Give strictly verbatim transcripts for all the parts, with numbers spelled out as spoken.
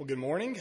Well, good morning.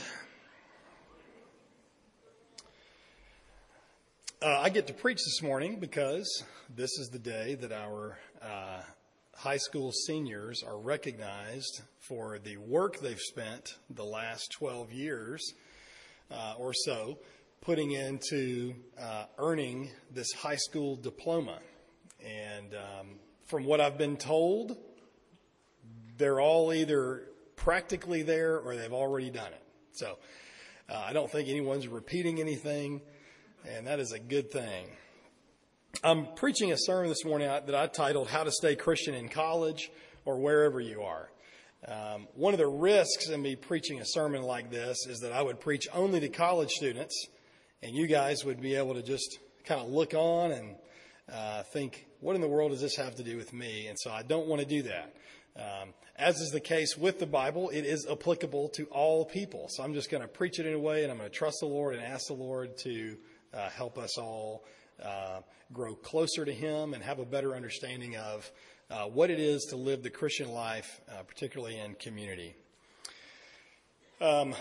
Uh, I get to preach this morning because this is the day that our uh, high school seniors are recognized for the work they've spent the last twelve years uh, or so putting into uh, earning this high school diploma. And um, from what I've been told, they're all either practically there or they've already done it. So uh, I don't think anyone's repeating anything, and that is a good thing. I'm preaching a sermon this morning that I titled How to Stay Christian in College or Wherever You Are. Um, one of the risks in me preaching a sermon like this is that I would preach only to college students, and you guys would be able to just kind of look on and uh, think, what in the world does this have to do with me? And so I don't want to do that. Um, as is the case with the Bible, it is applicable to all people. So I'm just going to preach it in a way, and I'm going to trust the Lord and ask the Lord to uh, help us all uh, grow closer to Him and have a better understanding of uh, what it is to live the Christian life, uh, particularly in community. Um,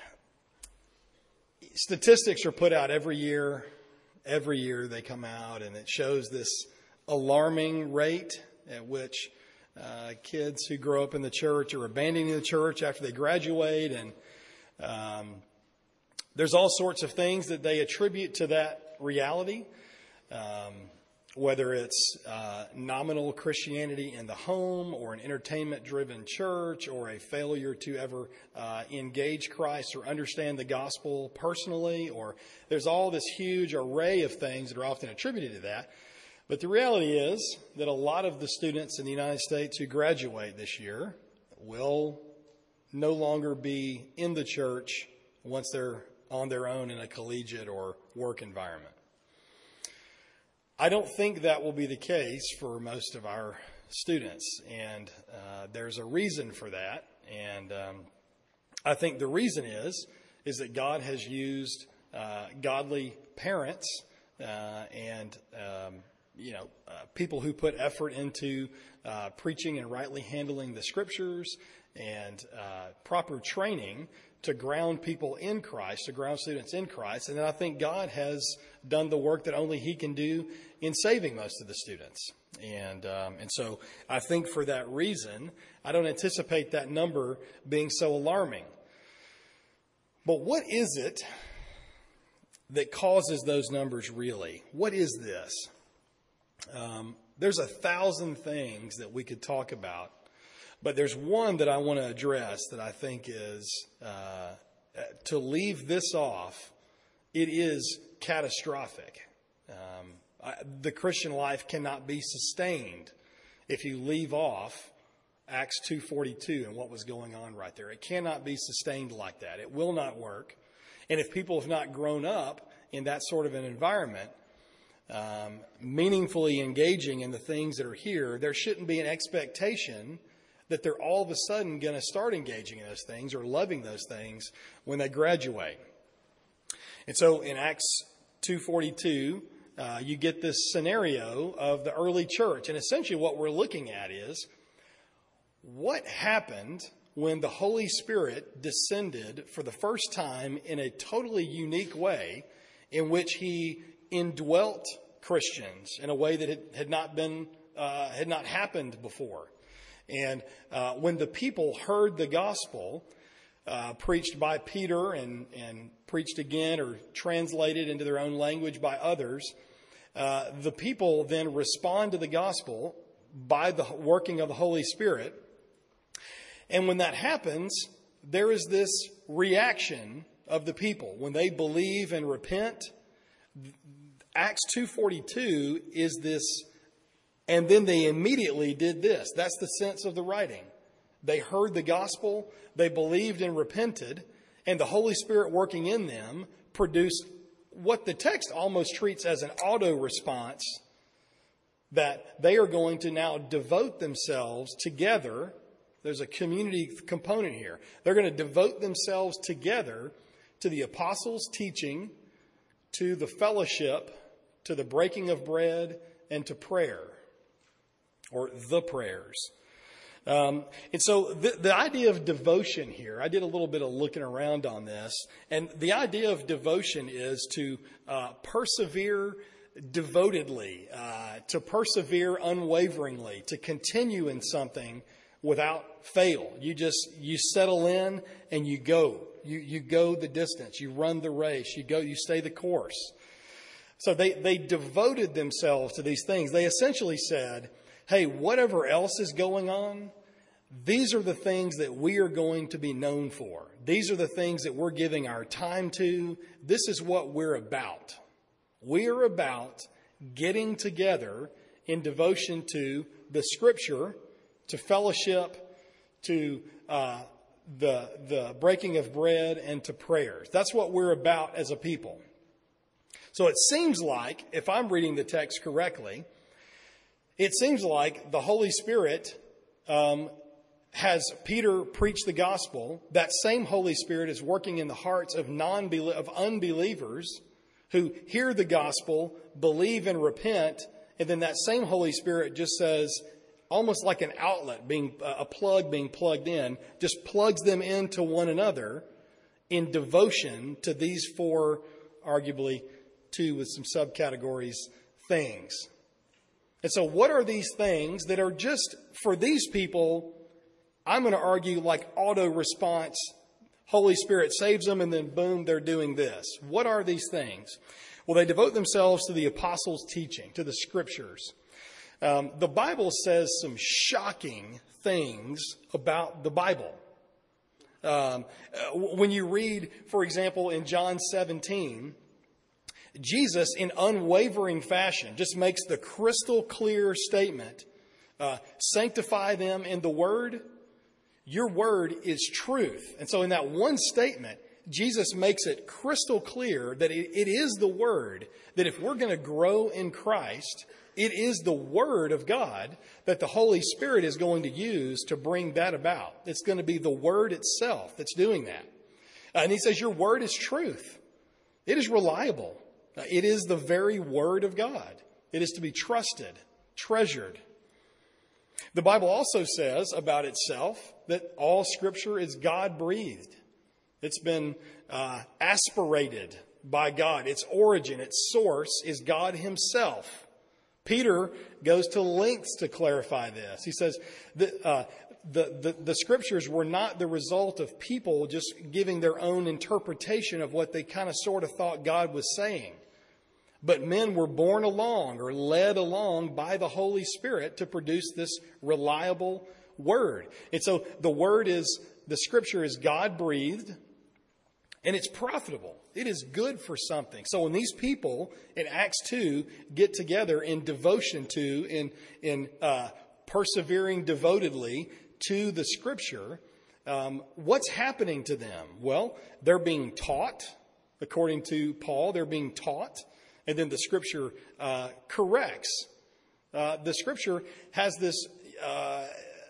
statistics are put out every year. Every year they come out, and it shows this alarming rate at which Uh, kids who grow up in the church are abandoning the church after they graduate, and um, there's all sorts of things that they attribute to that reality, um, whether it's uh, nominal Christianity in the home or an entertainment-driven church or a failure to ever uh, engage Christ or understand the gospel personally, or there's all this huge array of things that are often attributed to that. But the reality is that a lot of the students in the United States who graduate this year will no longer be in the church once they're on their own in a collegiate or work environment. I don't think that will be the case for most of our students, and uh, there's a reason for that. And um, I think the reason is, is that God has used uh, godly parents uh, and um you know, uh, people who put effort into uh, preaching and rightly handling the scriptures and uh, proper training to ground people in Christ, to ground students in Christ. And then I think God has done the work that only He can do in saving most of the students. And um, and so I think for that reason, I don't anticipate that number being so alarming. But what is it that causes those numbers really? What is this? Um, there's a thousand things that we could talk about, but there's one that I want to address that I think is, uh, to leave this off, it is catastrophic. Um, I, the Christian life cannot be sustained if you leave off Acts two forty-two and what was going on right there. It cannot be sustained like that. It will not work. And if people have not grown up in that sort of an environment, Um, meaningfully engaging in the things that are here, there shouldn't be an expectation that they're all of a sudden going to start engaging in those things or loving those things when they graduate. And so in Acts two forty-two, uh, you get this scenario of the early church. And essentially what we're looking at is what happened when the Holy Spirit descended for the first time in a totally unique way in which He indwelt Christians in a way that it had not been, uh, had not happened before. And uh, when the people heard the gospel uh, preached by Peter and, and preached again or translated into their own language by others, uh, the people then respond to the gospel by the working of the Holy Spirit. And when that happens, there is this reaction of the people. When they believe and repent, Acts two forty-two is this, and then they immediately did this. That's the sense of the writing. They heard the gospel, they believed and repented, and the Holy Spirit working in them produced what the text almost treats as an auto response, that they are going to now devote themselves together. There's a community component here. They're going to devote themselves together to the apostles' teaching, to the fellowship, to the breaking of bread, and to prayer, or the prayers. Um, and so the, the idea of devotion here, I did a little bit of looking around on this, and the idea of devotion is to uh, persevere devotedly, uh, to persevere unwaveringly, to continue in something without fail. You just, you settle in and you go. You, you go the distance. You run the race. You go, you stay the course. So they, they devoted themselves to these things. They essentially said, hey, whatever else is going on, these are the things that we are going to be known for. These are the things that we're giving our time to. This is what we're about. We are about getting together in devotion to the Scripture, to fellowship, to uh, the the breaking of bread, and to prayers. That's what we're about as a people. So it seems like, if I'm reading the text correctly, it seems like the Holy Spirit um, has Peter preach the gospel. That same Holy Spirit is working in the hearts of non of unbelievers who hear the gospel, believe and repent, and then that same Holy Spirit just says, almost like an outlet, being a plug being plugged in, just plugs them into one another in devotion to these four, arguably two with some subcategories, things. And so what are these things that are just, for these people, I'm going to argue like auto response, Holy Spirit saves them and then boom, they're doing this. What are these things? Well, they devote themselves to the apostles' teaching, to the Scriptures. Um, the Bible says some shocking things about the Bible. Um, when you read, for example, in John seventeen, Jesus, in unwavering fashion, just makes the crystal clear statement, uh, sanctify them in the Word. Your Word is truth. And so in that one statement, Jesus makes it crystal clear that it, it is the Word, that if we're going to grow in Christ, it is the Word of God that the Holy Spirit is going to use to bring that about. It's going to be the Word itself that's doing that. And he says, your Word is truth. It is reliable. It is the very Word of God. It is to be trusted, treasured. The Bible also says about itself that all Scripture is God-breathed. It's been uh, aspirated by God. Its origin, its source is God Himself. Peter goes to lengths to clarify this. He says that uh, the, the, the Scriptures were not the result of people just giving their own interpretation of what they kind of sort of thought God was saying. But men were borne along or led along by the Holy Spirit to produce this reliable Word. And so the Word is, the Scripture is God-breathed, and it's profitable. It is good for something. So when these people in Acts two get together in devotion to, in, in uh, persevering devotedly to the Scripture, um, what's happening to them? Well, they're being taught, according to Paul, they're being taught. And then the Scripture uh, corrects. Uh, the Scripture has this uh,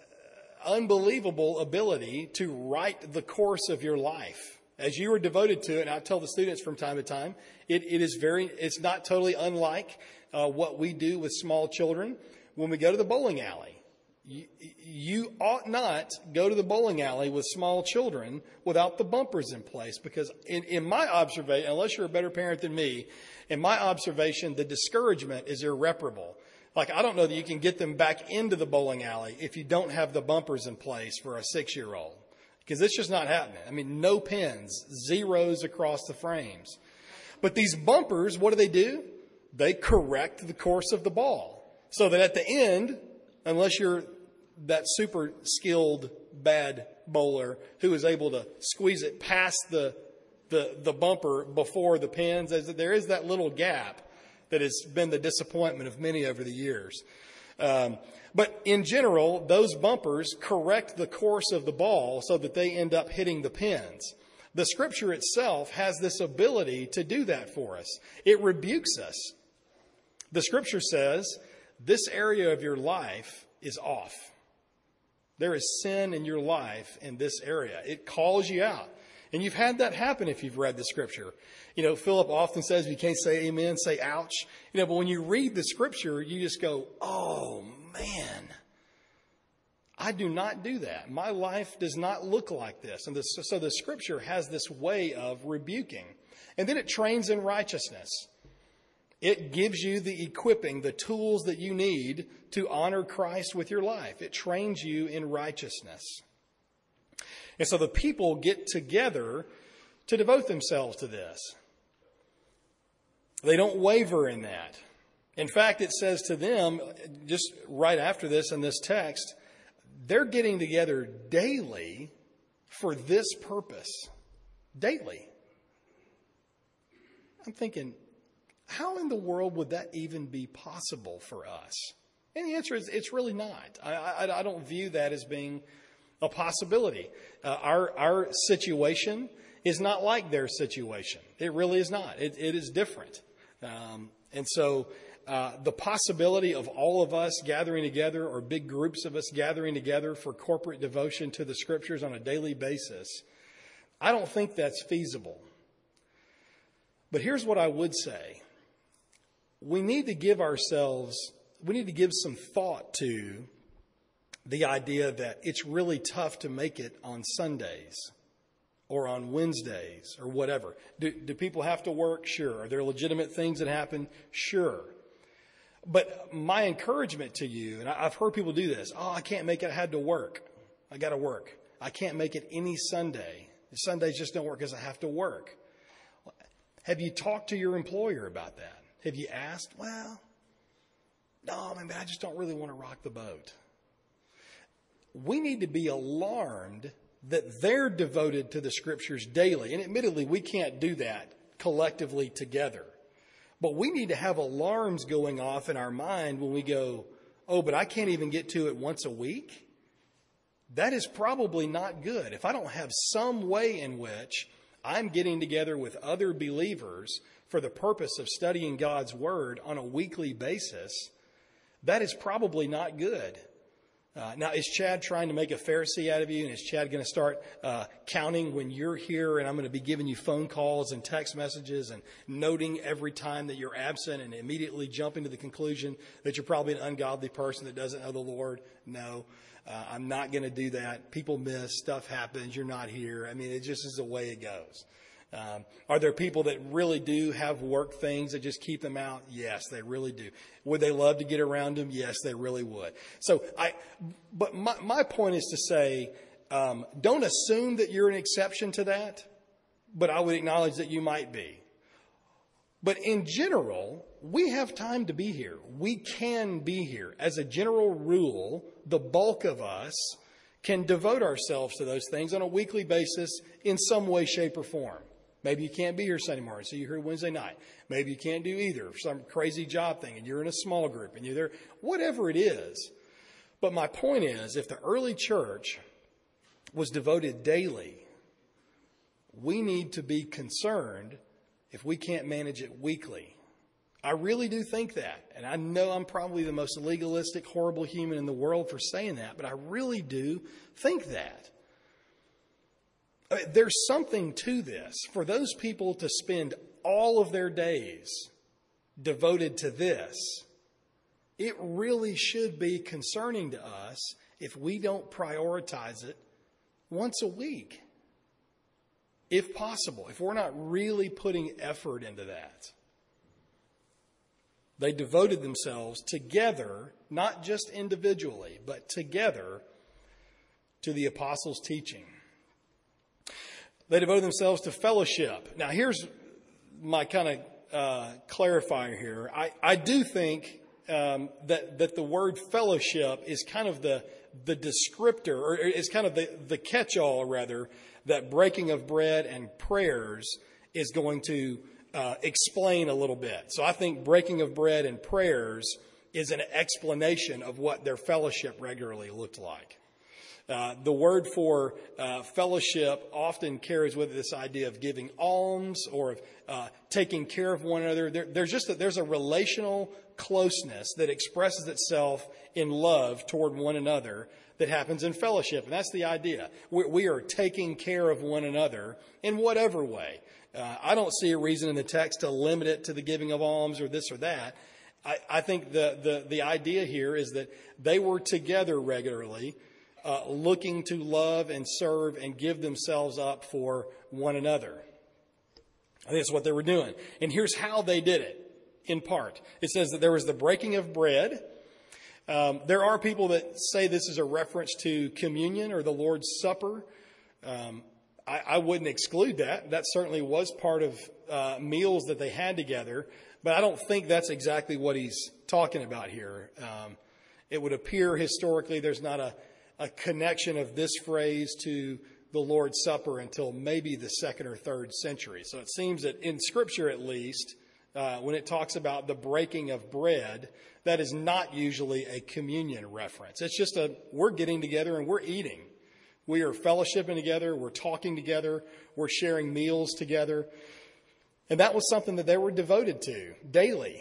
unbelievable ability to write the course of your life. As you are devoted to it, and I tell the students from time to time, it, it is very, it's not totally unlike uh, what we do with small children when we go to the bowling alley. You, you ought not go to the bowling alley with small children without the bumpers in place, because in, in my observation, unless you're a better parent than me, in my observation, the discouragement is irreparable. Like, I don't know that you can get them back into the bowling alley if you don't have the bumpers in place for a six-year-old, because it's just not happening. I mean, no pins, zeros across the frames. But these bumpers, what do they do? They correct the course of the ball so that at the end, unless you're that super skilled bad bowler who is able to squeeze it past the the, the bumper before the pins, there is that little gap that has been the disappointment of many over the years. Um, but in general, those bumpers correct the course of the ball so that they end up hitting the pins. The Scripture itself has this ability to do that for us. It rebukes us. The Scripture says, this area of your life is off. There is sin in your life in this area. It calls you out. And you've had that happen if you've read the Scripture. You know, Philip often says, if you can't say amen, say ouch. You know, but when you read the Scripture, you just go, oh, man, I do not do that. My life does not look like this. And this, so the Scripture has this way of rebuking. And then it trains in righteousness. It gives you the equipping, the tools that you need to honor Christ with your life. It trains you in righteousness. And so the people get together to devote themselves to this. They don't waver in that. In fact, it says to them, just right after this in this text, they're getting together daily for this purpose. Daily. I'm thinking, how in the world would that even be possible for us? And the answer is, it's really not. I, I, I don't view that as being a possibility. Uh, our our situation is not like their situation. It really is not. It, it is different. Um, and so uh, the possibility of all of us gathering together, or big groups of us gathering together for corporate devotion to the Scriptures on a daily basis, I don't think that's feasible. But here's what I would say. We need to give ourselves, we need to give some thought to the idea that it's really tough to make it on Sundays or on Wednesdays or whatever. Do, do people have to work? Sure. Are there legitimate things that happen? Sure. But my encouragement to you, and I've heard people do this, oh, I can't make it, I had to work. I got to work. I can't make it any Sunday. Sundays just don't work because I have to work. Have you talked to your employer about that? Have you asked? Well, no, man, I just don't really want to rock the boat. We need to be alarmed that they're devoted to the Scriptures daily. And admittedly, we can't do that collectively together. But we need to have alarms going off in our mind when we go, oh, but I can't even get to it once a week. That is probably not good. If I don't have some way in which I'm getting together with other believers for the purpose of studying God's Word on a weekly basis, that is probably not good. Uh, now, is Chad trying to make a Pharisee out of you? And is Chad going to start uh, counting when you're here, and I'm going to be giving you phone calls and text messages and noting every time that you're absent and immediately jumping to the conclusion that you're probably an ungodly person that doesn't know the Lord? No, uh, I'm not going to do that. People miss. Stuff happens. You're not here. I mean, it just is the way it goes. Um, are there people that really do have work things that just keep them out? Yes, they really do. Would they love to get around them? Yes, they really would. So I, but my, my point is to say, um, don't assume that you're an exception to that, but I would acknowledge that you might be. But in general, we have time to be here. We can be here. As a general rule, the bulk of us can devote ourselves to those things on a weekly basis in some way, shape, or form. Maybe you can't be here Sunday morning, so you're here Wednesday night. Maybe you can't do either for some crazy job thing, and you're in a small group, and you're there. Whatever it is. But my point is, if the early church was devoted daily, we need to be concerned if we can't manage it weekly. I really do think that. And I know I'm probably the most legalistic, horrible human in the world for saying that, but I really do think that. I mean, there's something to this. For those people to spend all of their days devoted to this, it really should be concerning to us if we don't prioritize it once a week. If possible, if we're not really putting effort into that. They devoted themselves together, not just individually, but together to the apostles' teaching. They devoted themselves to fellowship. Now, here's my kind of uh, clarifier here. I, I do think um, that that the word fellowship is kind of the the descriptor, or is kind of the, the catch-all, rather, that breaking of bread and prayers is going to uh, explain a little bit. So I think breaking of bread and prayers is an explanation of what their fellowship regularly looked like. Uh, the word for uh, fellowship often carries with it this idea of giving alms or of uh, taking care of one another. There, there's just a, there's a relational closeness that expresses itself in love toward one another that happens in fellowship. And that's the idea. We, we are taking care of one another in whatever way. Uh, I don't see a reason in the text to limit it to the giving of alms or this or that. I, I think the, the, the idea here is that they were together regularly uh, looking to love and serve and give themselves up for one another. I think that's what they were doing. And here's how they did it, in part. It says that there was the breaking of bread. Um, there are people that say this is a reference to communion or the Lord's Supper. Um, I, I wouldn't exclude that. That certainly was part of uh, meals that they had together. But I don't think that's exactly what he's talking about here. Um, it would appear historically there's not a, a connection of this phrase to the Lord's Supper until maybe the second or third century. So it seems that in Scripture at least, uh, when it talks about the breaking of bread, that is not usually a communion reference. It's just a, we're getting together and we're eating. We are fellowshipping together. We're talking together. We're sharing meals together. And that was something that they were devoted to daily.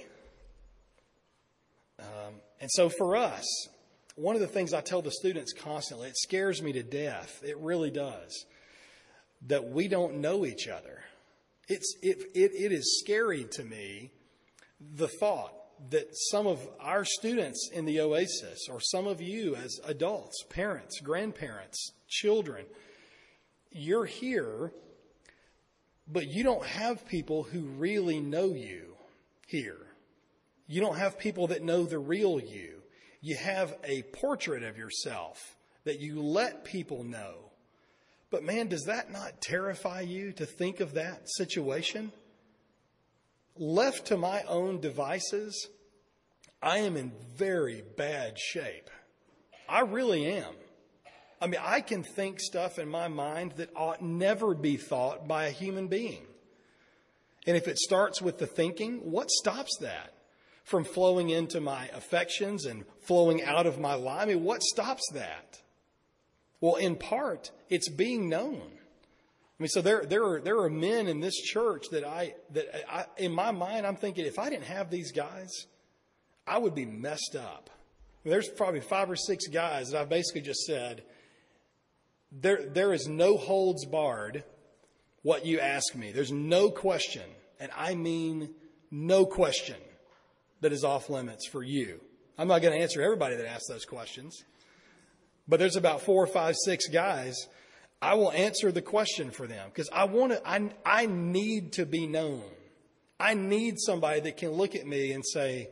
Um, and so for us, one of the things I tell the students constantly, it scares me to death. It really does. That we don't know each other. It's, it, it, it is scary to me, the thought that some of our students in the Oasis, or some of you as adults, parents, grandparents, children, you're here, but you don't have people who really know you here. You don't have people that know the real you. You have a portrait of yourself that you let people know. But man, does that not terrify you to think of that situation? Left to my own devices, I am in very bad shape. I really am. I mean, I can think stuff in my mind that ought never be thought by a human being. And if it starts with the thinking, what stops that from flowing into my affections and flowing out of my life? I mean, what stops that? Well, in part, it's being known. I mean, so there, there are, there are men in this church that I, that I, in my mind, I'm thinking, if I didn't have these guys, I would be messed up. I mean, there's probably five or six guys that I basically just said, there, there is no holds barred what you ask me. There's no question, and I mean no question, that is off limits for you. I'm not going to answer everybody that asks those questions, but there's about four or five, six guys. I will answer the question for them because I want to, I, I need to be known. I need somebody that can look at me and say,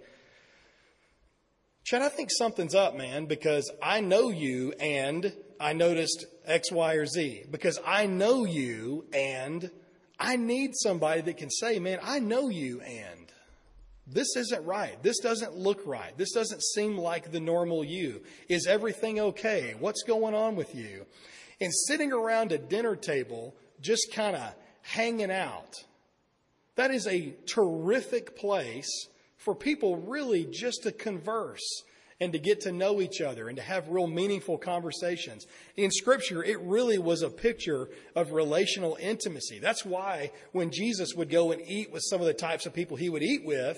Chad, I think something's up, man, because I know you and I noticed X, Y, or Z. Because I know you and I need somebody that can say, man, I know you and this isn't right. This doesn't look right. This doesn't seem like the normal you. Is everything okay? What's going on with you? And sitting around a dinner table, just kind of hanging out. That is a terrific place for people really just to converse and to get to know each other and to have real meaningful conversations. In Scripture, it really was a picture of relational intimacy. That's why when Jesus would go and eat with some of the types of people he would eat with,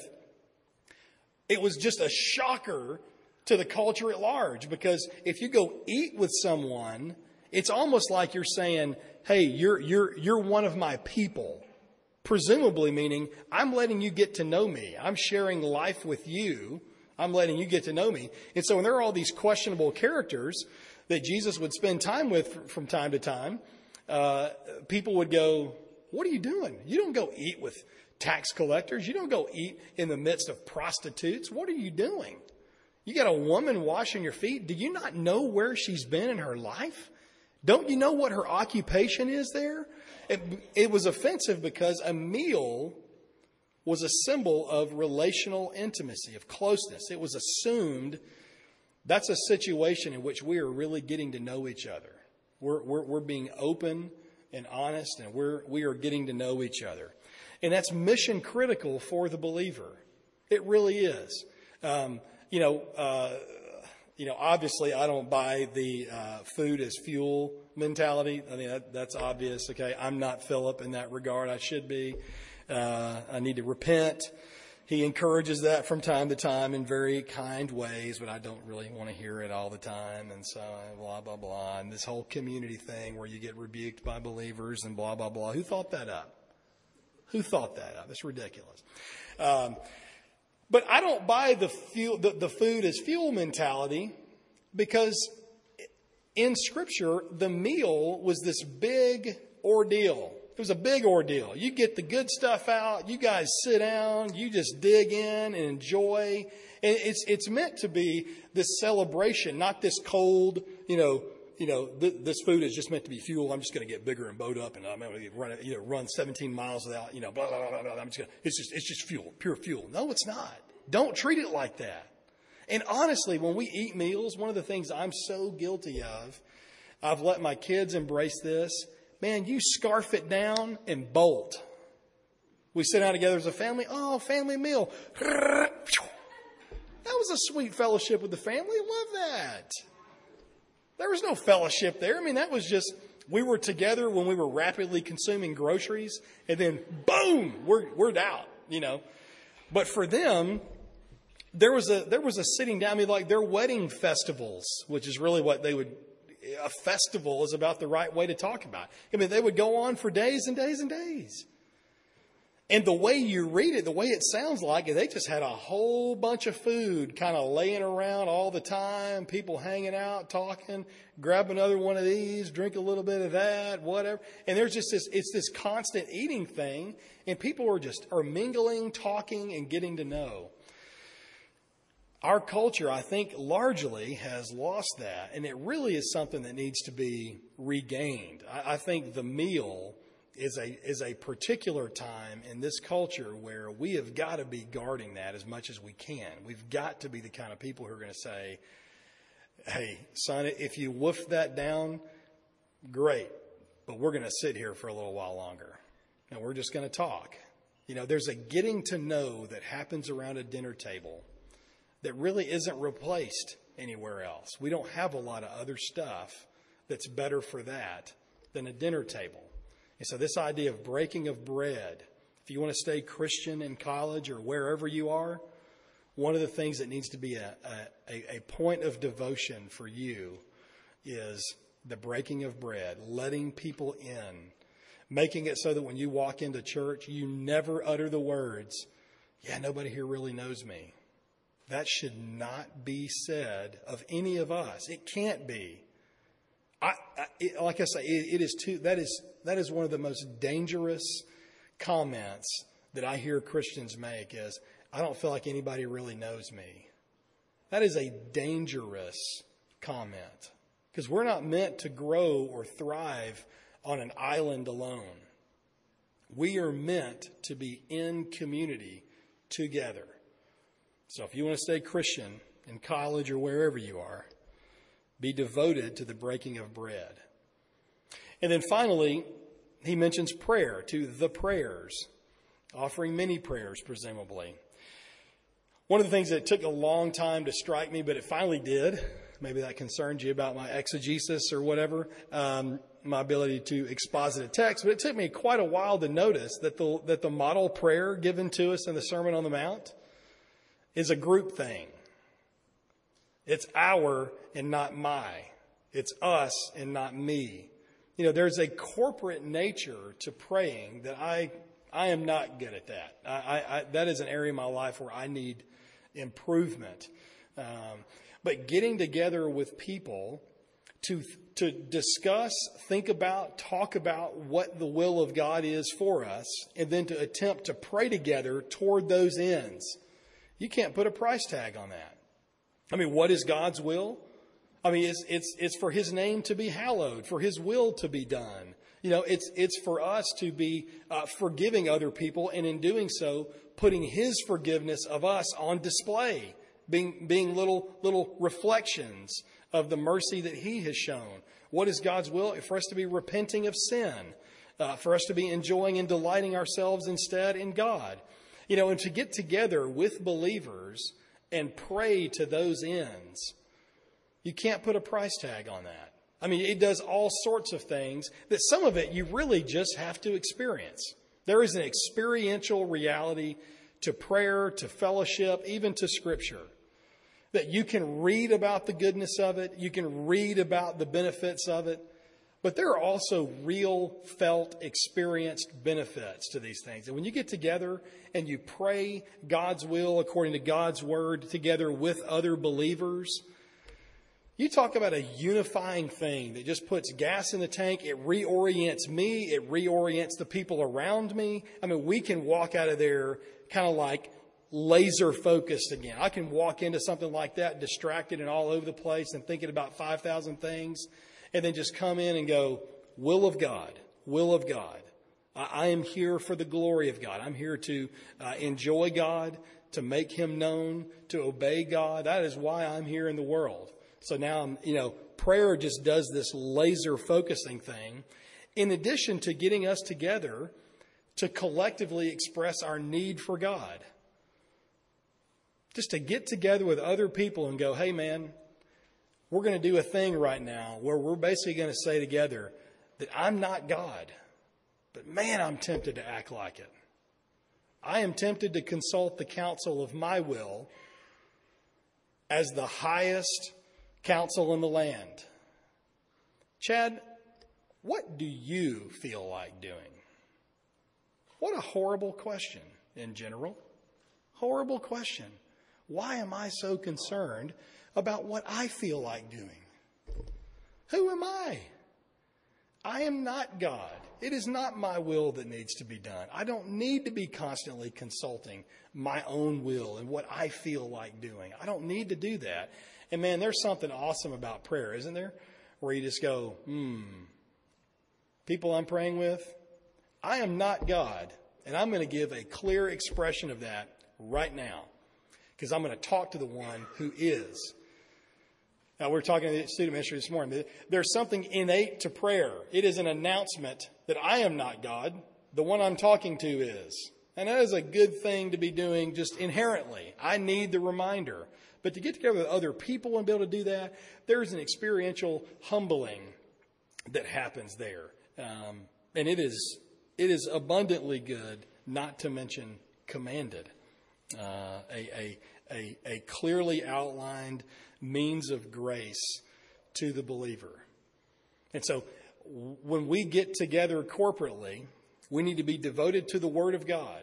it was just a shocker to the culture at large. Because if you go eat with someone, it's almost like you're saying, hey, you're, you're, you're one of my people. Presumably meaning, I'm letting you get to know me. I'm sharing life with you. I'm letting you get to know me. And so when there are all these questionable characters that Jesus would spend time with from time to time, uh, people would go, what are you doing? You don't go eat with tax collectors. You don't go eat in the midst of prostitutes. What are you doing? You got a woman washing your feet. Do you not know where she's been in her life? Don't you know what her occupation is there? It, it was offensive because a meal was a symbol of relational intimacy, of closeness. It was assumed that's a situation in which we are really getting to know each other. We're, we're, we're being open and honest, and we're, we are getting to know each other. And that's mission critical for the believer. It really is. Um, you know, uh, You know, obviously, I don't buy the uh, food as fuel mentality. I mean, that, that's obvious. Okay, I'm not Philip in that regard. I should be. Uh, I need to repent. He encourages that from time to time in very kind ways, but I don't really want to hear it all the time. And so, blah, blah, blah. And this whole community thing where you get rebuked by believers and blah, blah, blah. Who thought that up? Who thought that up? It's ridiculous. Um, But I don't buy the fuel, the, the food as fuel mentality because in Scripture, the meal was this big ordeal. It was a big ordeal. You get the good stuff out. You guys sit down. You just dig in and enjoy. And it's it's meant to be this celebration, not this cold, you know, you know, th- this food is just meant to be fuel. I'm just going to get bigger and bowed up, and I'm going to run, you know, run seventeen miles without, you know, blah, blah, blah, blah. I'm just gonna, it's just, it's just fuel, pure fuel. No, it's not. Don't treat it like that. And honestly, when we eat meals, one of the things I'm so guilty of, I've let my kids embrace this. Man, you scarf it down and bolt. We sit down together as a family. Oh, family meal. That was a sweet fellowship with the family. Love that. There was no fellowship there. I mean, that was just, we were together when we were rapidly consuming groceries, and then boom, we're we're out, you know. But for them, there was a there was a sitting down. I mean, like their wedding festivals, which is really what they would, a festival is about the right way to talk about. I mean, they would go on for days and days and days. And the way you read it, the way it sounds like, they just had a whole bunch of food kind of laying around all the time, people hanging out, talking, grab another one of these, drink a little bit of that, whatever. And there's just this, it's this constant eating thing, and people are just, are mingling, talking, and getting to know. Our culture, I think, largely has lost that, and it really is something that needs to be regained. I, I think the meal is a is a particular time in this culture where we have got to be guarding that as much as we can. We've got to be the kind of people who are going to say, hey, son, if you woof that down, great, but we're going to sit here for a little while longer, and we're just going to talk. You know, there's a getting to know that happens around a dinner table that really isn't replaced anywhere else. We don't have a lot of other stuff that's better for that than a dinner table. And so this idea of breaking of bread, if you want to stay Christian in college or wherever you are, one of the things that needs to be a, a, a point of devotion for you is the breaking of bread, letting people in, making it so that when you walk into church, you never utter the words, yeah, nobody here really knows me. That should not be said of any of us. It can't be. I, I it, like I say, it, it is too. That is that is one of the most dangerous comments that I hear Christians make. Is I don't feel like anybody really knows me. That is a dangerous comment because we're not meant to grow or thrive on an island alone. We are meant to be in community together. So if you want to stay Christian in college or wherever you are, be devoted to the breaking of bread. And then finally, he mentions prayer, to the prayers, offering many prayers, presumably. One of the things that took a long time to strike me, but it finally did, maybe that concerned you about my exegesis or whatever, um, my ability to exposit a text, but it took me quite a while to notice that the, that the model prayer given to us in the Sermon on the Mount is a group thing. It's our and not my. It's us and not me. You know, there's a corporate nature to praying that I I am not good at that. I, I, I that is an area in my life where I need improvement. Um, but getting together with people to to discuss, think about, talk about what the will of God is for us, and then to attempt to pray together toward those ends. You can't put a price tag on that. I mean, what is God's will? I mean, it's it's it's for His name to be hallowed, for His will to be done. You know, it's it's for us to be uh, forgiving other people, and in doing so, putting His forgiveness of us on display, being being little little reflections of the mercy that He has shown. What is God's will? For us to be repenting of sin, uh, for us to be enjoying and delighting ourselves instead in God. You know, and to get together with believers and pray to those ends. You can't put a price tag on that. I mean, it does all sorts of things that some of it you really just have to experience. There is an experiential reality to prayer, to fellowship, even to Scripture. That you can read about the goodness of it. You can read about the benefits of it. But there are also real, felt, experienced benefits to these things. And when you get together and you pray God's will according to God's word together with other believers, You talk about a unifying thing that just puts gas in the tank. It reorients me. It reorients the people around me. I mean, we can walk out of there kind of like laser focused again. I can walk into something like that distracted and all over the place and thinking about five thousand things, and then just come in and go, will of God, will of God. I, I am here for the glory of God. I'm here to uh, enjoy God, to make him known, to obey God. That is why I'm here in the world. So now, I'm, you know, prayer just does this laser focusing thing, in addition to getting us together to collectively express our need for God. Just to get together with other people and go, hey, man, we're going to do a thing right now where we're basically going to say together that I'm not God, but man, I'm tempted to act like it. I am tempted to consult the counsel of my will as the highest counsel in the land. Chad, what do you feel like doing? What a horrible question in general. Horrible question. Why am I so concerned about what I feel like doing? Who am I? I am not God. It is not my will that needs to be done. I don't need to be constantly consulting my own will and what I feel like doing. I don't need to do that. And man, there's something awesome about prayer, isn't there? Where you just go, hmm, people I'm praying with, I am not God. And I'm going to give a clear expression of that right now. Because I'm going to talk to the one who is. Now, we were talking to the student ministry this morning. There's something innate to prayer. It is an announcement that I am not God. The one I'm talking to is. And that is a good thing to be doing just inherently. I need the reminder. But to get together with other people and be able to do that, there's an experiential humbling that happens there. Um, and it is it is abundantly good, not to mention commanded. Uh, a, a, a, a clearly outlined means of grace to the believer. And so when we get together corporately, we need to be devoted to the Word of God,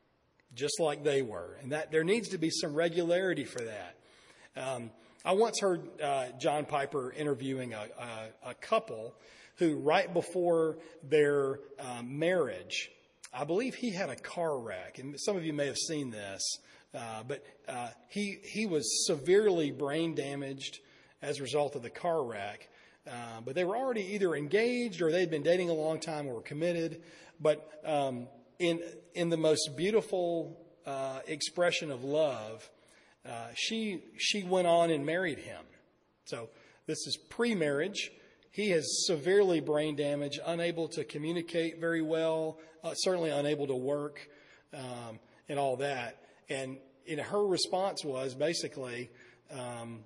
just like they were. And that there needs to be some regularity for that. Um, I once heard uh, John Piper interviewing a, a, a couple who, right before their uh, marriage, I believe he had a car wreck, and some of you may have seen this, uh, but uh, he he was severely brain damaged as a result of the car wreck. Uh, but they were already either engaged or they'd been dating a long time or were committed. But um, in in the most beautiful uh, expression of love, uh, she she went on and married him. So this is pre-marriage. He has severely brain damage, unable to communicate very well, uh, certainly unable to work, um, and all that. And in her response was basically, um,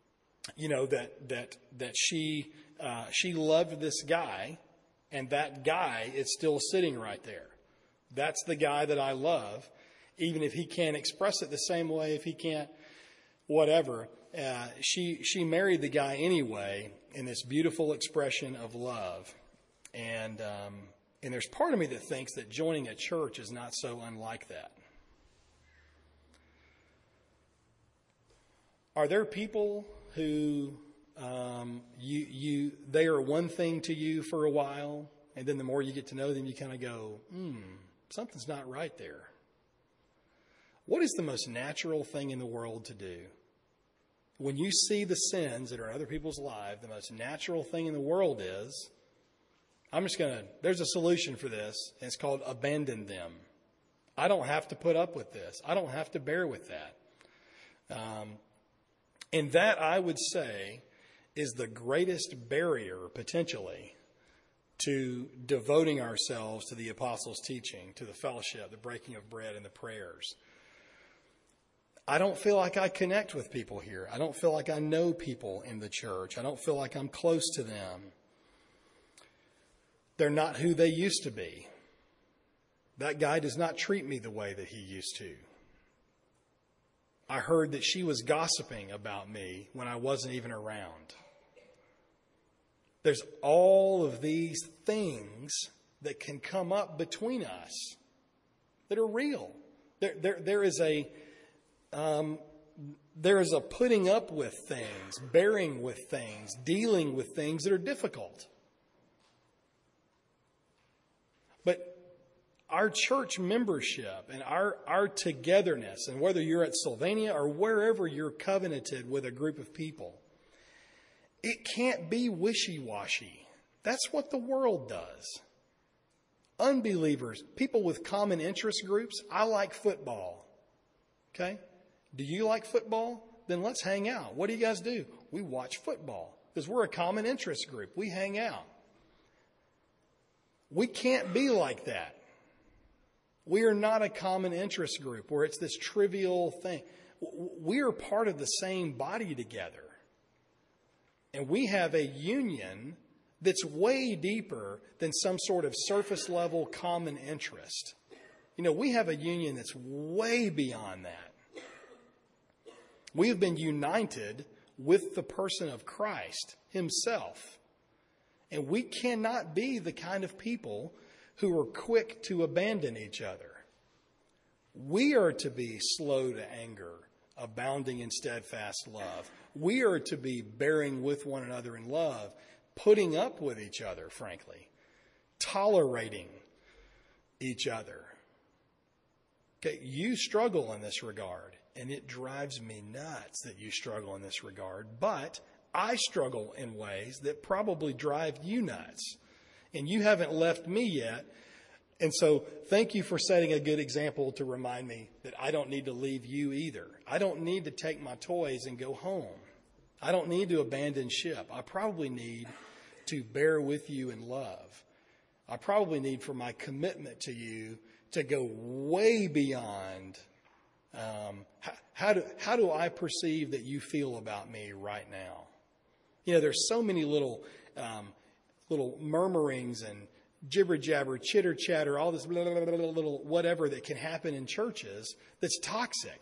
you know, that that that she uh, she loved this guy, and that guy is still sitting right there. That's the guy that I love, even if he can't express it the same way, if he can't, whatever. Uh, she she married the guy anyway in this beautiful expression of love, and um, and there's part of me that thinks that joining a church is not so unlike that. Are there people who um, you you they are one thing to you for a while, and then the more you get to know them, you kind of go, hmm, something's not right there. What is the most natural thing in the world to do? When you see the sins that are in other people's lives, the most natural thing in the world is, I'm just going to, there's a solution for this, and it's called abandon them. I don't have to put up with this. I don't have to bear with that. Um, and that, I would say, is the greatest barrier, potentially, to devoting ourselves to the apostles' teaching, to the fellowship, the breaking of bread, and the prayers. I don't feel like I connect with people here. I don't feel like I know people in the church. I don't feel like I'm close to them. They're not who they used to be. That guy does not treat me the way that he used to. I heard that she was gossiping about me when I wasn't even around. There's all of these things that can come up between us that are real. There, there, there is a... Um, there is a putting up with things, bearing with things, dealing with things that are difficult. But our church membership and our, our togetherness, and whether you're at Sylvania or wherever you're covenanted with a group of people, it can't be wishy-washy. That's what the world does. Unbelievers, people with common interest groups, I like football. Okay? Do you like football? Then let's hang out. What do you guys do? We watch football because we're a common interest group. We hang out. We can't be like that. We are not a common interest group where it's this trivial thing. We are part of the same body together. And we have a union that's way deeper than some sort of surface level common interest. You know, we have a union that's way beyond that. We have been united with the person of Christ himself. And we cannot be the kind of people who are quick to abandon each other. We are to be slow to anger, abounding in steadfast love. We are to be bearing with one another in love, putting up with each other, frankly, tolerating each other. Okay, you struggle in this regard, and it drives me nuts that you struggle in this regard, but I struggle in ways that probably drive you nuts, and you haven't left me yet. And so thank you for setting a good example to remind me that I don't need to leave you either. I don't need to take my toys and go home. I don't need to abandon ship. I probably need to bear with you in love. I probably need for my commitment to you to go way beyond um, how, how do how do I perceive that you feel about me right now? You know, there's so many little um, little murmurings and jibber jabber, chitter chatter, all this blah, blah, blah, blah, little whatever that can happen in churches that's toxic.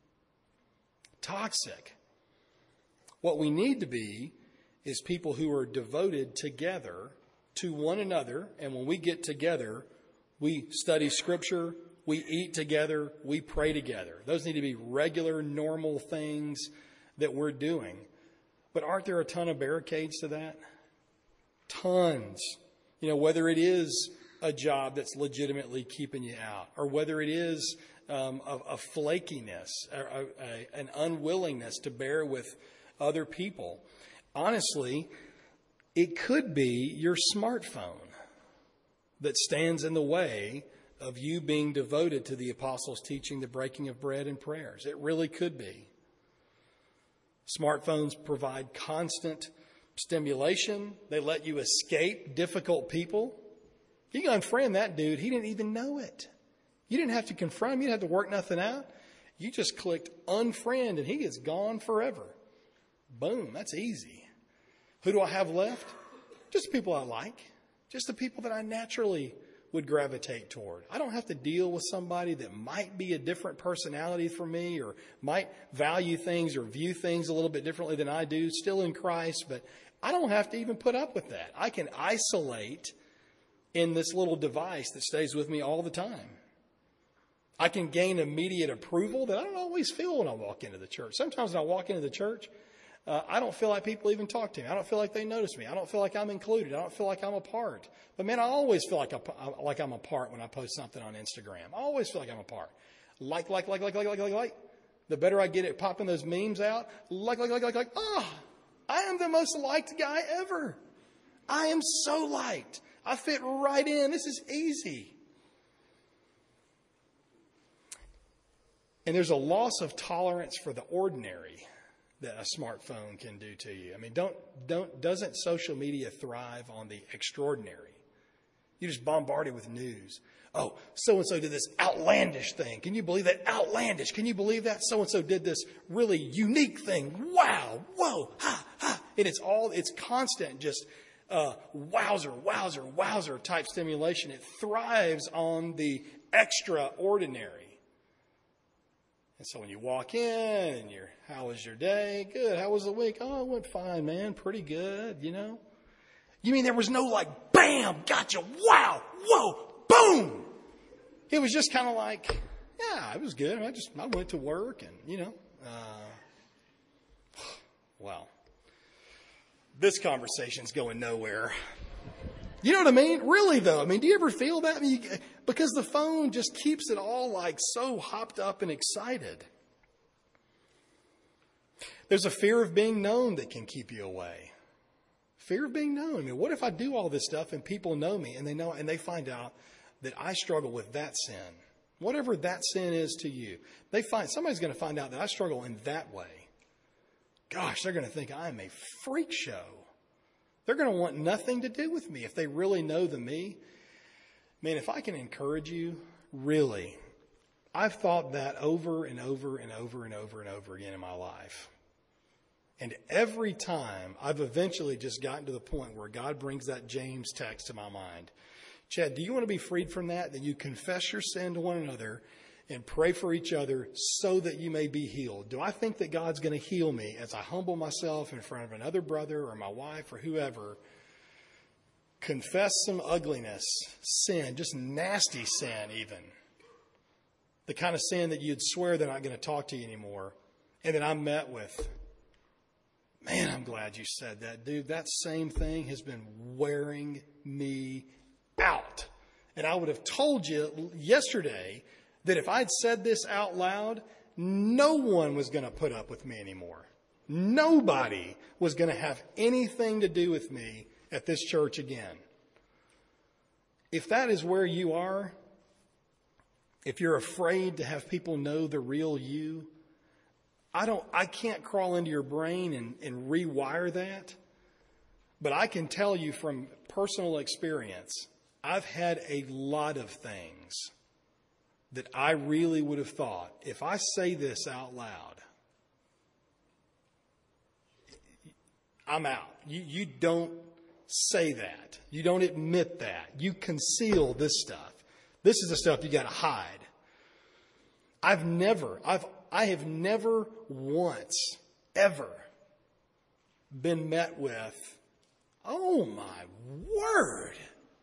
Toxic. What we need to be is people who are devoted together to one another. And when we get together, we study Scripture, we eat together, we pray together. Those need to be regular, normal things that we're doing. But aren't there a ton of barricades to that? Tons. You know, whether it is a job that's legitimately keeping you out, or whether it is um, a, a flakiness, a, a, an unwillingness to bear with other people. Honestly, it could be your smartphone that stands in the way of you being devoted to the apostles' teaching, the breaking of bread and prayers. It really could be. Smartphones provide constant stimulation. They let you escape difficult people. You can unfriend that dude. He didn't even know it. You didn't have to confront him. You didn't have to work nothing out. You just clicked unfriend and he is gone forever. Boom. That's easy. Who do I have left? Just the people I like. Just the people that I naturally would gravitate toward. I don't have to deal with somebody that might be a different personality for me or might value things or view things a little bit differently than I do, still in Christ, but I don't have to even put up with that. I can isolate in this little device that stays with me all the time. I can gain immediate approval that I don't always feel when I walk into the church. Sometimes when I walk into the church, Uh, I don't feel like people even talk to me. I don't feel like they notice me. I don't feel like I'm included. I don't feel like I'm a part. But man, I always feel like, I, like I'm a part when I post something on Instagram. I always feel like I'm a part. Like, like, like, like, like, like, like, like. The better I get at popping those memes out, like, like, like, like, like, oh, I am the most liked guy ever. I am so liked. I fit right in. This is easy. And there's a loss of tolerance for the ordinary that a smartphone can do to you. I mean, don't, don't, doesn't social media thrive on the extraordinary? You just bombarded with news. Oh, so-and-so did this outlandish thing. Can you believe that? Outlandish. Can you believe that? So-and-so did this really unique thing. Wow. Whoa. Ha, ha. And it's all, it's constant, just uh, wowzer, wowzer, wowzer type stimulation. It thrives on the extraordinary. And so when you walk in and you're, how was your day? Good. How was the week? Oh, it went fine, man. Pretty good, you know? You mean there was no like, bam, gotcha, wow, whoa, boom. It was just kind of like, yeah, it was good. I just, I went to work and, you know, Uh, well, this conversation's going nowhere. You know what I mean? Really, though. I mean, do you ever feel that? I mean, you, because the phone just keeps it all like so hopped up and excited. There's a fear of being known that can keep you away. Fear of being known. I mean, what if I do all this stuff and people know me and they know and they find out that I struggle with that sin? Whatever that sin is to you, they find somebody's going to find out that I struggle in that way. Gosh, they're going to think I'm a freak show. They're going to want nothing to do with me if they really know the me. Man, if I can encourage you, really, I've thought that over and over and over and over and over again in my life. And every time I've eventually just gotten to the point where God brings that James text to my mind. Chad, do you want to be freed from that? Then you confess your sin to one another and pray for each other so that you may be healed. Do I think that God's going to heal me as I humble myself in front of another brother or my wife or whoever, confess some ugliness, sin, just nasty sin even, the kind of sin that you'd swear they're not going to talk to you anymore, and then I'm met with, man, I'm glad you said that, dude. That same thing has been wearing me out. And I would have told you yesterday that if I'd said this out loud, no one was going to put up with me anymore. Nobody was going to have anything to do with me at this church again. If that is where you are, if you're afraid to have people know the real you, I don't, I can't crawl into your brain and, and rewire that. But I can tell you from personal experience, I've had a lot of things that I really would have thought, if I say this out loud, I'm out. You, you don't say that. You don't admit that. You conceal this stuff. This is the stuff you got to hide. I've never, I've, I have never once, ever been met with, oh my word.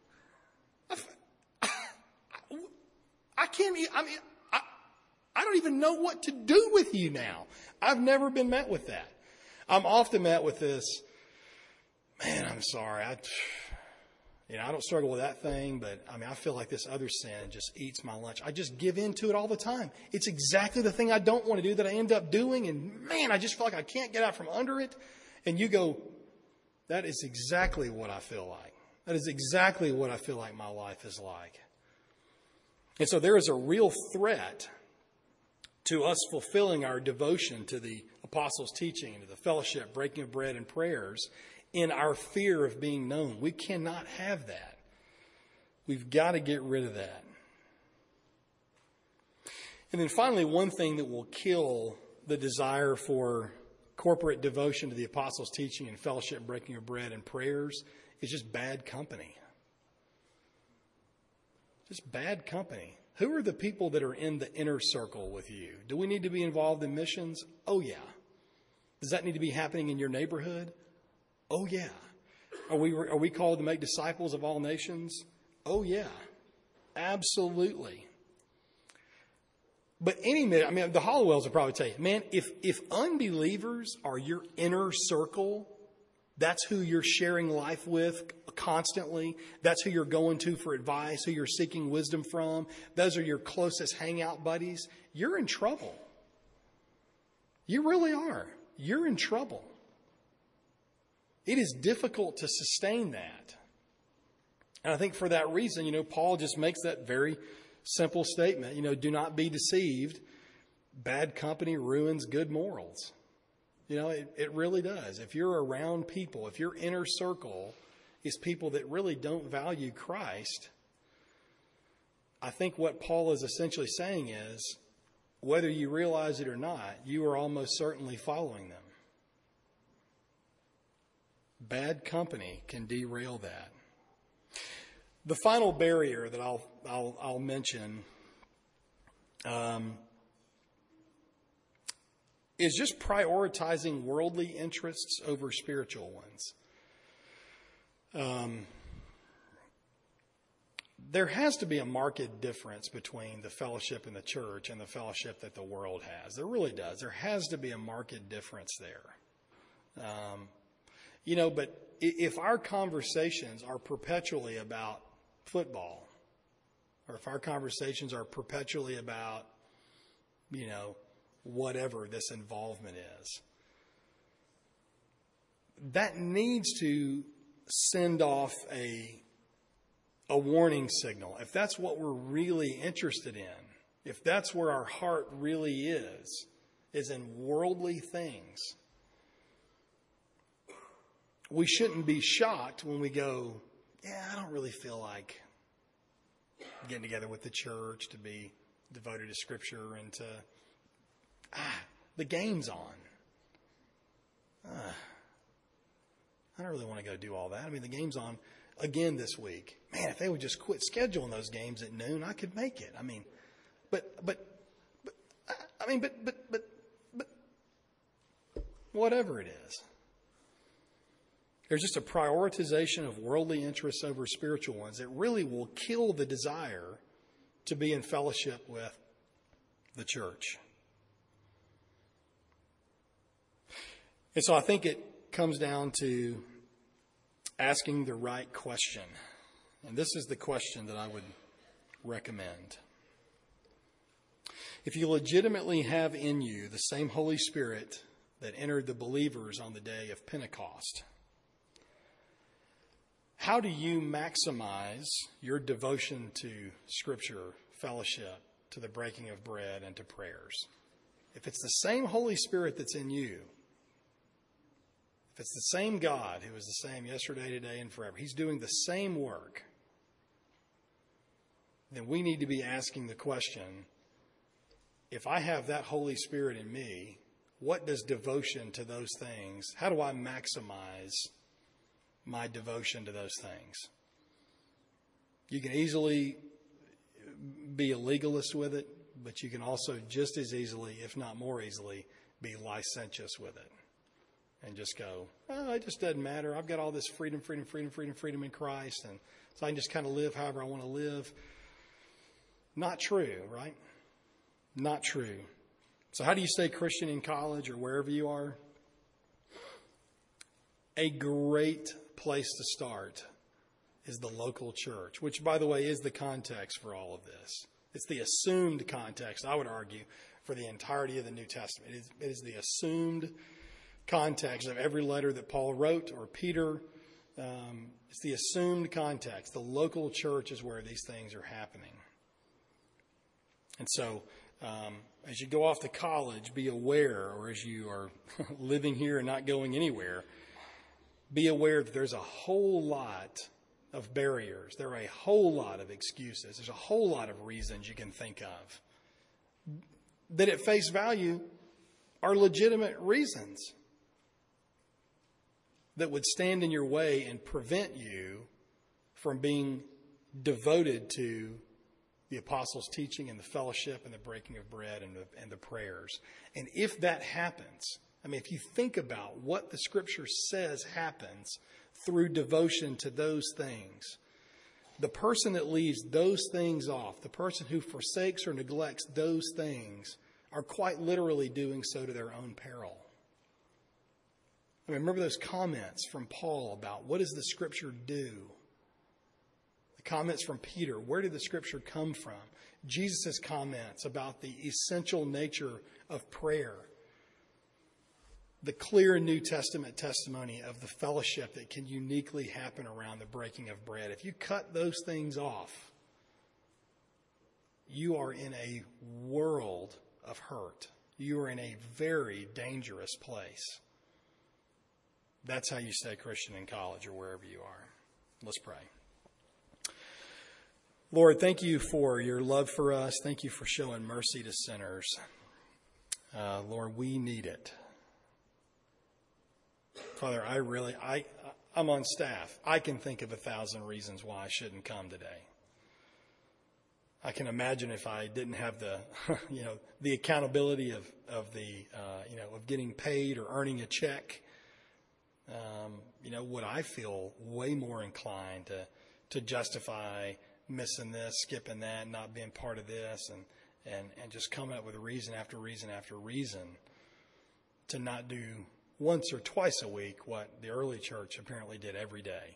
I can't, I mean, I, I don't even know what to do with you now. I've never been met with that. I'm often met with this, man, I'm sorry. I, you know, I don't struggle with that thing, but I mean, I feel like this other sin just eats my lunch. I just give in to it all the time. It's exactly the thing I don't want to do that I end up doing. And man, I just feel like I can't get out from under it. And you go, that is exactly what I feel like. That is exactly what I feel like my life is like. And so there is a real threat to us fulfilling our devotion to the apostles' teaching and to the fellowship, breaking of bread, and prayers in our fear of being known. We cannot have that. We've got to get rid of that. And then finally, one thing that will kill the desire for corporate devotion to the apostles' teaching and fellowship, breaking of bread, and prayers is just bad company. Just bad company. Who are the people that are in the inner circle with you? Do we need to be involved in missions? Oh, yeah. Does that need to be happening in your neighborhood? Oh, yeah. Are we, are we called to make disciples of all nations? Oh, yeah. Absolutely. But any minute, I mean, the Hollowells will probably tell you, man, if, if unbelievers are your inner circle, that's who you're sharing life with constantly. That's who you're going to for advice, who you're seeking wisdom from. Those are your closest hangout buddies. You're in trouble. You really are. You're in trouble. It is difficult to sustain that. And I think for that reason, you know, Paul just makes that very simple statement. You know, do not be deceived. Bad company ruins good morals. You know, it, it really does. If you're around people, if your inner circle is people that really don't value Christ, I think what Paul is essentially saying is, whether you realize it or not, you are almost certainly following them. Bad company can derail that. The final barrier that I'll I'll, I'll mention um, is just prioritizing worldly interests over spiritual ones. Um, there has to be a marked difference between the fellowship in the church and the fellowship that the world has. There really does. There has to be a marked difference there. Um, you know, but if our conversations are perpetually about football, or if our conversations are perpetually about, you know, whatever this involvement is, that needs to send off a a warning signal. If that's what we're really interested in, if that's where our heart really is, is in worldly things, we shouldn't be shocked when we go, yeah, I don't really feel like getting together with the church to be devoted to Scripture and to, ah, the game's on. Ah, I don't really want to go do all that. I mean, the game's on again this week. Man, if they would just quit scheduling those games at noon, I could make it. I mean, but, but, but, I mean, but, but, but, but, whatever it is. There's just a prioritization of worldly interests over spiritual ones that really will kill the desire to be in fellowship with the church. And so I think it comes down to asking the right question. And this is the question that I would recommend. If you legitimately have in you the same Holy Spirit that entered the believers on the day of Pentecost, how do you maximize your devotion to Scripture, fellowship, to the breaking of bread, and to prayers? If it's the same Holy Spirit that's in you, if it's the same God who is the same yesterday, today, and forever, He's doing the same work, then we need to be asking the question, if I have that Holy Spirit in me, what does devotion to those things, how do I maximize my devotion to those things? You can easily be a legalist with it, but you can also just as easily, if not more easily, be licentious with it. And just go, oh, it just doesn't matter. I've got all this freedom, freedom, freedom, freedom, freedom in Christ. And so I can just kind of live however I want to live. Not true, right? Not true. So how do you stay Christian in college or wherever you are? A great place to start is the local church, which, by the way, is the context for all of this. It's the assumed context, I would argue, for the entirety of the New Testament. It is, it is the assumed context of every letter that Paul wrote or Peter. Um, it's the assumed context. The local church is where these things are happening. And so um, as you go off to college, be aware, or as you are living here and not going anywhere, be aware that there's a whole lot of barriers. There are a whole lot of excuses. There's a whole lot of reasons you can think of that at face value are legitimate reasons that would stand in your way and prevent you from being devoted to the apostles' teaching and the fellowship and the breaking of bread and the, and the prayers. And if that happens, I mean, if you think about what the Scripture says happens through devotion to those things, the person that leaves those things off, the person who forsakes or neglects those things, are quite literally doing so to their own peril. I mean, remember those comments from Paul about what does the Scripture do? The comments from Peter, where did the Scripture come from? Jesus' comments about the essential nature of prayer. The clear New Testament testimony of the fellowship that can uniquely happen around the breaking of bread. If you cut those things off, you are in a world of hurt. You are in a very dangerous place. That's how you stay Christian in college or wherever you are. Let's pray. Lord, thank you for your love for us. Thank you for showing mercy to sinners. Uh, Lord, we need it. Father, I really, I, I'm on staff. I can think of a thousand reasons why I shouldn't come today. I can imagine if I didn't have the, you know, the accountability of, of the, uh, you know, of getting paid or earning a check, um, you know, would I feel way more inclined to, to justify missing this, skipping that, not being part of this, and, and, and just coming up with reason after reason after reason to not do once or twice a week what the early church apparently did every day.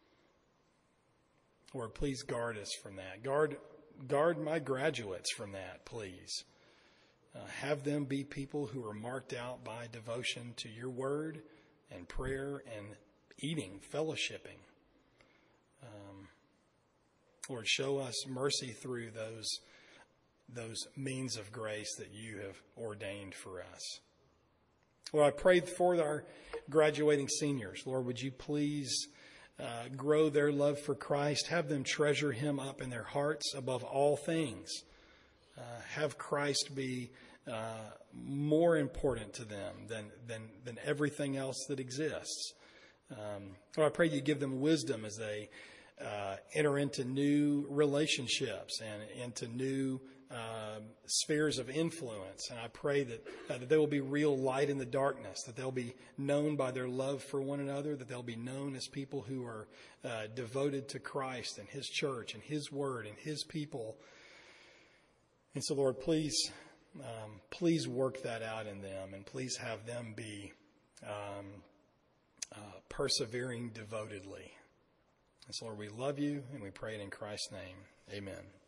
Lord, please guard us from that. Guard, guard my graduates from that, please. Uh, have them be people who are marked out by devotion to your word and prayer and eating, fellowshipping. Um, Lord, show us mercy through those, those means of grace that you have ordained for us. Lord, I pray for our graduating seniors. Lord, would you please uh, grow their love for Christ, have them treasure him up in their hearts above all things. Uh, have Christ be uh, more important to them than, than, than everything else that exists. Um, Lord, I pray you give them wisdom as they uh, enter into new relationships and into new uh, spheres of influence. And I pray that, uh, that there will be real light in the darkness, that they'll be known by their love for one another, that they'll be known as people who are uh, devoted to Christ and his church and his word and his people. And so, Lord, please, um, please work that out in them, and please have them be um, uh, persevering devotedly. And so, Lord, we love you, and we pray it in Christ's name. Amen.